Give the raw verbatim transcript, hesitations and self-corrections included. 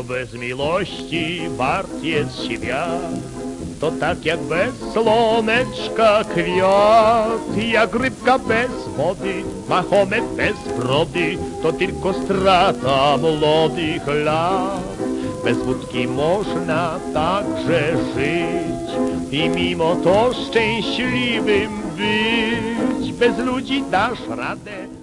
bez miłości wart jest świat. To tak jak bez słoneczka kwiat, jak rybka bez wody, Mahomet bez brody, to tylko strata młodych lat. Bez wódki można także żyć i mimo to szczęśliwym być. Bez ludzi dasz radę.